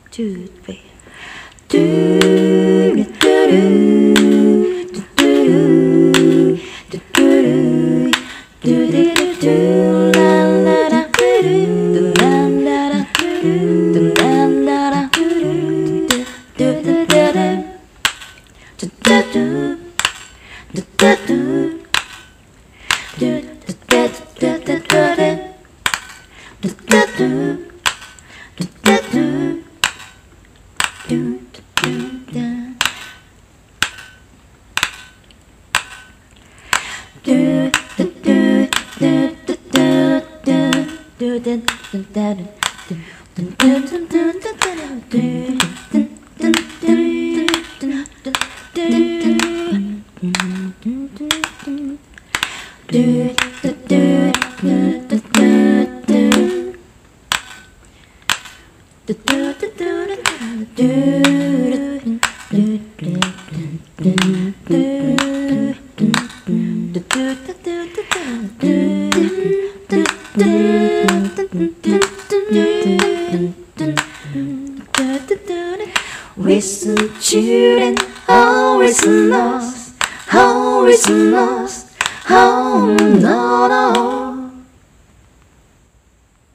two, three. Do do do do do do do do do la la la do la la la do la la la do do do do do do do do. Listen, children, always lost, always lost, oh no, no.